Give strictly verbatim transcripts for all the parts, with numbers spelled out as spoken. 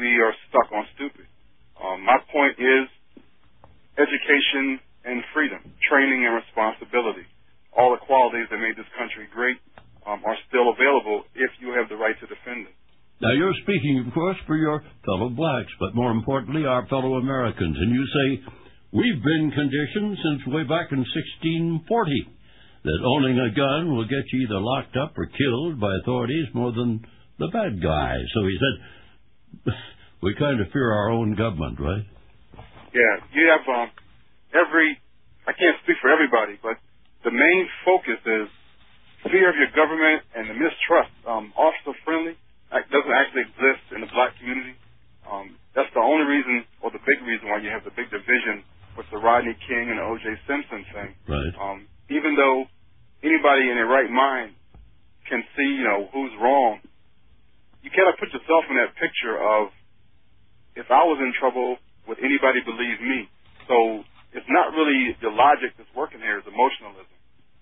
we are stuck on stupid. Um, my point is education and freedom, training and responsibility. All the qualities that made this country great um, are still available if you have the right to defend them. Now, you're speaking, of course, for your fellow blacks, but more importantly, our fellow Americans. And you say, we've been conditioned since way back in sixteen forty that owning a gun will get you either locked up or killed by authorities more than the bad guy. So he said, we kind of fear our own government, right? Yeah, you have um, every, I can't speak for everybody, but the main focus is fear of your government and the mistrust. Um, officer-friendly doesn't actually exist in the black community. Um, that's the only reason, or the big reason why you have the big division with the Rodney King and the O J Simpson thing. Right. Um, even though anybody in their right mind can see, you know, who's wrong, you cannot put yourself in that picture of, if I was in trouble, would anybody believe me? So it's not really the logic that's working here, it's emotionalism.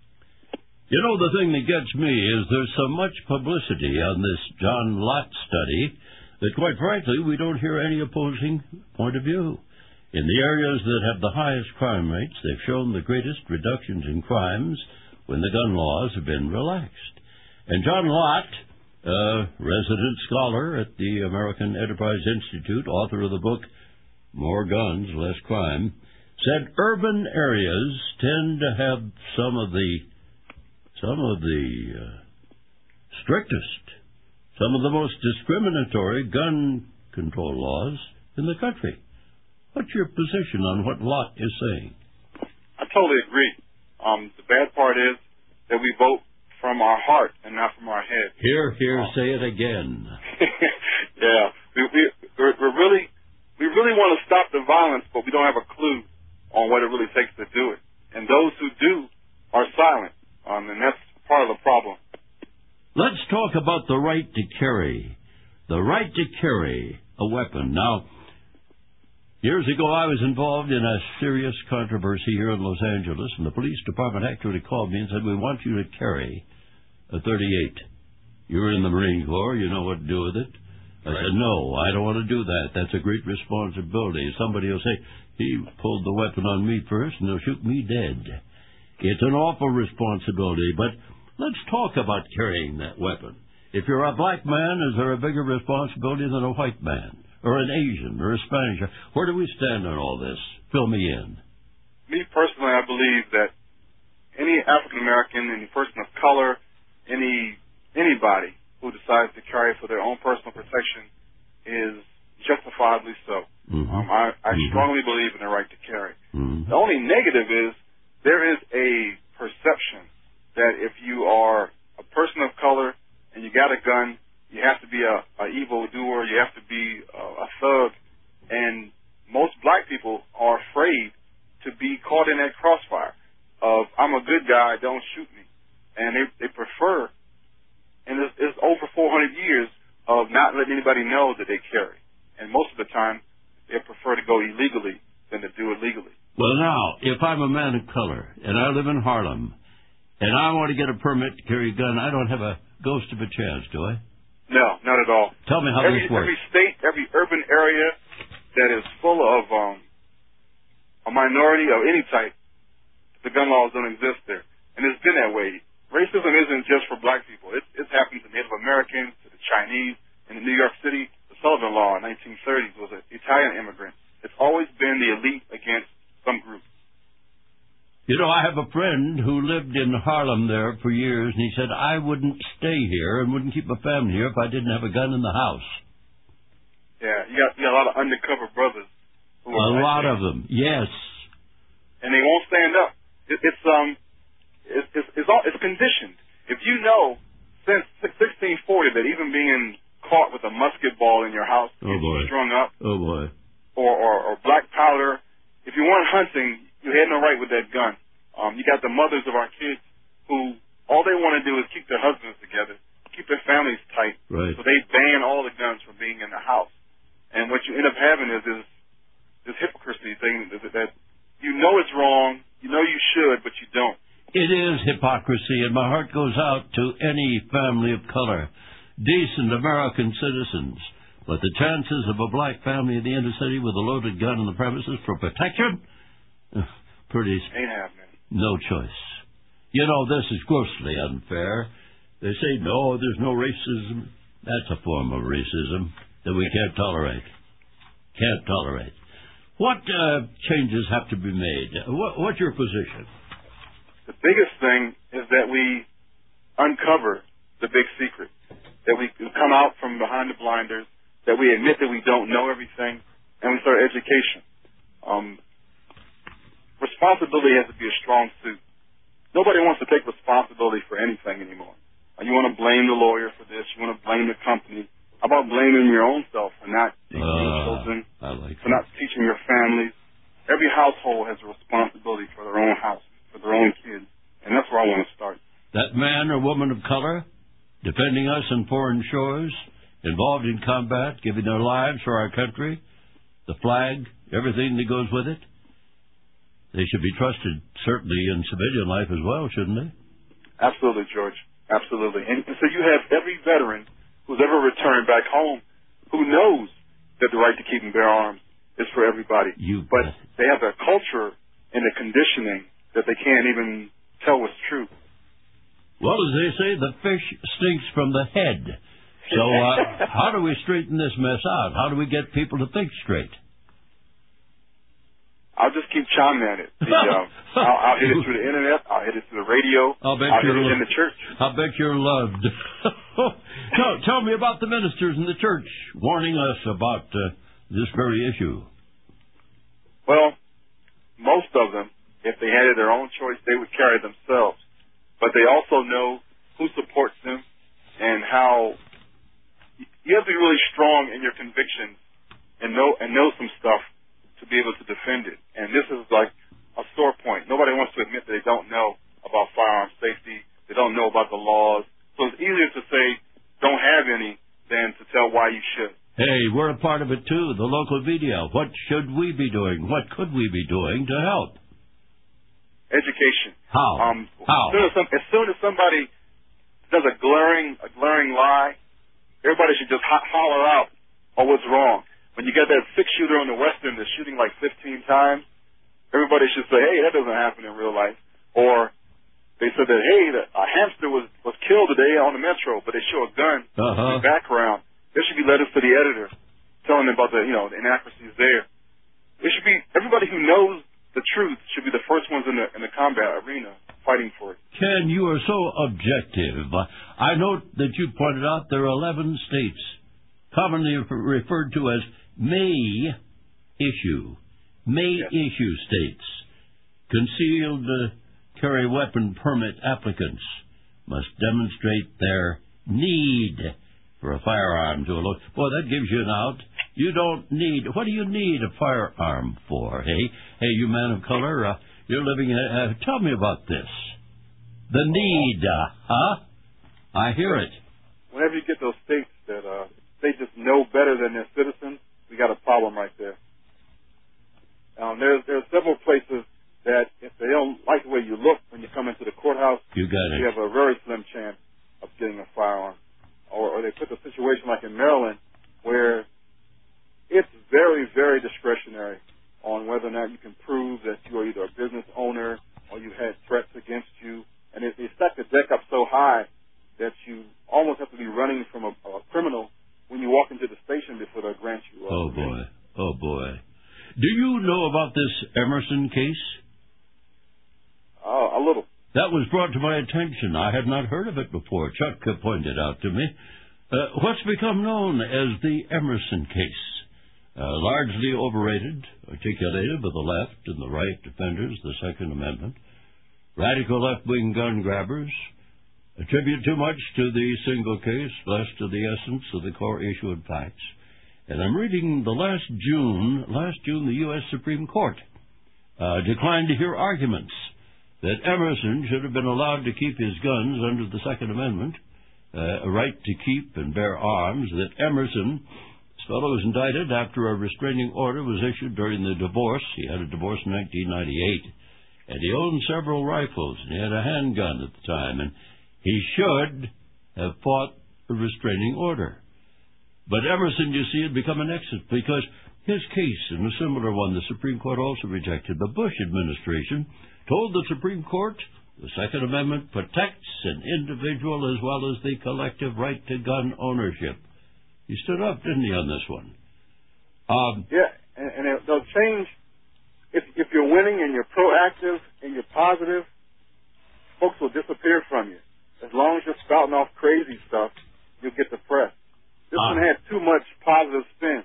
You know, the thing that gets me is there's so much publicity on this John Lott study that, quite frankly, we don't hear any opposing point of view. In the areas that have the highest crime rates, they've shown the greatest reductions in crimes when the gun laws have been relaxed. And John Lott, a resident scholar at the American Enterprise Institute, author of the book More Guns, Less Crime, said urban areas tend to have some of the some of the uh, strictest, some of the most discriminatory gun control laws in the country. What's your position on what Lott is saying? I totally agree. Um, the bad part is that we vote from our heart and not from our head. Here, here, um, say it again. yeah, we, we, we're, we're really, we really want to stop the violence, but we don't have a clue on what it really takes to do it. And those who do are silent. Um, and that's part of the problem. Let's talk about the right to carry. The right to carry a weapon. Now, years ago I was involved in a serious controversy here in Los Angeles, and the police department actually called me and said, we want you to carry a thirty-eight. You're in the Marine Corps, you know what to do with it. I right. said, no, I don't want to do that. That's a great responsibility. Somebody will say, he pulled the weapon on me first, and they'll shoot me dead. It's an awful responsibility, but let's talk about carrying that weapon. If you're a black man, is there a bigger responsibility than a white man, or an Asian, or a Spanish? Where do we stand on all this? Fill me in. Me personally, I believe that any African American, any person of color, any anybody who decides to carry for their own personal protection is justifiably so. Mm-hmm. Um, I, I mm-hmm. strongly believe in the right to carry. Mm-hmm. The only negative is there is a perception that if you are a person of color and you got a gun, you have to be a, a evildoer, you have to be a, a thug, and most black people are afraid to be caught in that crossfire of, I'm a good guy, don't shoot me. And they, they prefer, and it's, it's over four hundred years of not letting anybody know that they carry. And most of the time, they prefer to go illegally than to do it legally. Well, now, if I'm a man of color, and I live in Harlem, and I want to get a permit to carry a gun, I don't have a ghost of a chance, do I? No, not at all. Tell me how every, this works. Every state, every urban area that is full of um, a minority of any type, the gun laws don't exist there. And it's been that way. Racism isn't just for black people. It, it's happened to Native Americans, to the Chinese. In New York City, the Sullivan Law in the nineteen thirties was an Italian immigrant. It's always been the elite against some group. You know, I have a friend who lived in Harlem there for years, and he said, I wouldn't stay here and wouldn't keep my family here if I didn't have a gun in the house. Yeah, you got, you got a lot of undercover brothers. Who a lot of them, yes. And they won't stand up. It, it's um, it's it's it's, all, it's conditioned. If you know since sixteen forty that even being caught with a musket ball in your house, oh boy, strung up, oh boy, or, or or black powder. If you weren't hunting, you had no right with that gun. Um, you got the mothers of our kids who all they want to do is keep their husbands together, keep their families tight. Right. So they ban all the guns from being in the house. And what you end up having is this this hypocrisy thing that, that you know it's wrong, you know you should, but you don't. It is hypocrisy, and my heart goes out to any family of color, decent American citizens, But the chances of a black family in the inner city with a loaded gun on the premises for protection? Pretty... Ain't happening. No choice. You know, this is grossly unfair. They say, no, there's no racism. That's a form of racism that we can't tolerate. Can't tolerate. What uh, changes have to be made? What, what's your position? The biggest thing is that we uncover the big secret, that we come out from behind the blinders, that we admit that we don't know everything, and we start education. Um, responsibility has to be a strong suit. Nobody wants to take responsibility for anything anymore. You want to blame the lawyer for this. You want to blame the company. How about blaming your own self for not teaching uh, your children, I like for not teaching your families? Every household has a responsibility for their own house, for their own kids, and that's where I want to start. That man or woman of color, defending us on foreign shores, involved in combat, giving their lives for our country, the flag, everything that goes with it, they should be trusted, certainly in civilian life as well, shouldn't they? Absolutely, George. Absolutely. And, and so you have every veteran who's ever returned back home who knows that the right to keep and bear arms is for everybody. You but they have a culture and a conditioning that they can't even tell what's true. Well, as they say, the fish stinks from the head. So uh, how do we straighten this mess out? How do we get people to think straight? I'll just keep chiming at it. The, um, I'll, I'll hit it through the internet. I'll hit it through the radio. I'll bet I'll you're hit it lo- in the church. I'll bet you're loved. tell, tell me about the ministers in the church warning us about uh, this very issue. Well, most of them, if they had their own choice, they would carry themselves. But they also know who supports them and how you have to be really strong in your convictions and know and know some stuff to be able to defend it. And this is like a sore point. Nobody wants to admit that they don't know about firearm safety. They don't know about the laws. So it's easier to say don't have any than to tell why you should. Hey, we're a part of it too, the local media. What should we be doing? What could we be doing to help? Education. How? Um, How? As soon as, some, as soon as somebody does a glaring, a glaring lie, everybody should just ho- holler out, oh, what's wrong? When you get that six-shooter on the Western that's shooting like fifteen times, everybody should say, hey, that doesn't happen in real life. Or they said that, hey, the, a hamster was, was killed today on the Metro, but they show a gun uh-huh. in the background. There should be letters to the editor telling them about the, you know, the inaccuracies there. It should be, everybody who knows the truth should be the first ones in the, in the combat arena fighting for it. Ken, you are so objective. I note that you pointed out there are eleven states commonly referred to as may issue, may yes. issue states. Concealed uh, carry weapon permit applicants must demonstrate their need for a firearm to a load. Boy, that gives you an out. You don't need, what do you need a firearm for, hey? Hey, you man of color, uh, you're living in, uh, tell me about this. The need, uh, huh? I hear it. Whenever you get those states that, uh, they just know better than their citizens, we got a problem right there. Um, there's there's several places that if they don't like the way you look when you come into the courthouse, you got it. You have a very slim chance of getting a firearm. Or, or they put the situation like in Maryland where it's very, very discretionary on whether or not you can prove that you are either a business owner or you had threats against you. And it, they stack the deck up so high that you almost have to be running from a, a criminal when you walk into the station before they grant you. Uh, oh, boy. Oh, boy. Do you know about this Emerson case? Uh, a little. That was brought to my attention. I had not heard of it before. Chuck pointed out to me. Uh, what's become known as the Emerson case? Uh, largely overrated, articulated by the left and the right defenders of the Second Amendment. Radical left-wing gun grabbers attribute too much to the single case, less to the essence of the core issue and facts. And I'm reading the last June, last June, the U S Supreme Court uh, declined to hear arguments that Emerson should have been allowed to keep his guns under the Second Amendment, uh, a right to keep and bear arms, that Emerson, this fellow was indicted after a restraining order was issued during the divorce. He had a divorce in nineteen ninety-eight, and he owned several rifles, and he had a handgun at the time, and he should have fought a restraining order. But Emerson, you see, had become an exit because his case and a similar one the Supreme Court also rejected. The Bush administration told the Supreme Court the Second Amendment protects an individual as well as the collective right to gun ownership. He stood up, didn't he, on this one? Um, yeah, and, and it, they'll change. If, if you're winning and you're proactive and you're positive, folks will disappear from you. As long as you're spouting off crazy stuff, you'll get the press. This uh, one had too much positive spin.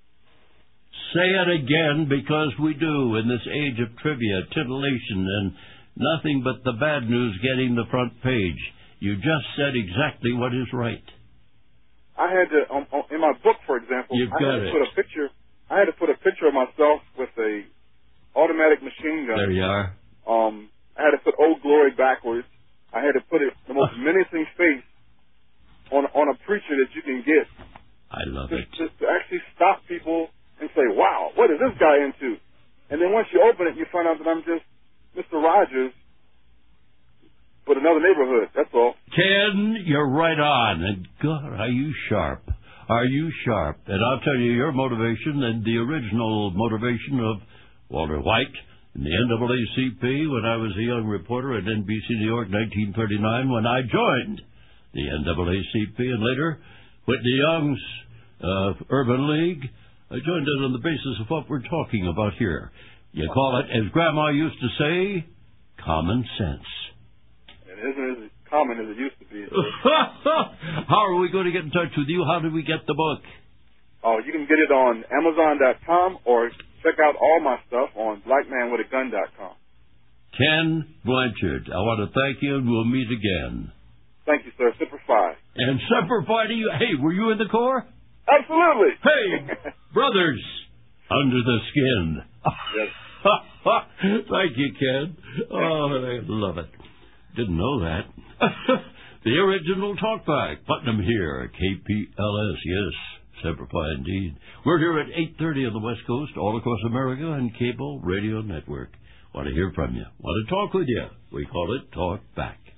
Say it again, because we do in this age of trivia, titillation, and nothing but the bad news getting the front page. You just said exactly what is right. I had to, um, in my book, for example, You've I got had to it. put a picture. I had to put a picture of myself with a automatic machine gun. There you are. Um, I had to put Old Glory backwards. I had to put it the most menacing face on on a preacher that you can get. I love to, it. To, to actually stop people and say, "Wow, what is this guy into?" And then once you open it, you find out that I'm just Mister Rogers, but another neighborhood. That's all. Ken, you're right on. And God, are you sharp? Are you sharp? And I'll tell you, your motivation and the original motivation of Walter White in the N double A C P when I was a young reporter at N B C New York, nineteen thirty-nine, when I joined the N double A C P, and later Whitney Young's uh, Urban League. I joined it on the basis of what we're talking about here. You call it, as Grandma used to say, common sense. It isn't as common as it used to be. How are we going to get in touch with you? How do we get the book? Oh, you can get it on Amazon dot com or check out all my stuff on black man with a gun dot com. Ken Blanchard, I want to thank you, and we'll meet again. Thank you, sir. Semper Fi. And Semper Fi to you. Hey, were you in the Corps? Absolutely. Hey, brothers, under the skin. Yes. Thank you, Ken. Oh, I love it. Didn't know that. The original talkback. Putnam here, K P L S. Yes, Semper Fi indeed. We're here at eight thirty on the West Coast, all across America, and Cable Radio Network. Want to hear from you. Want to talk with you. We call it Talk Back.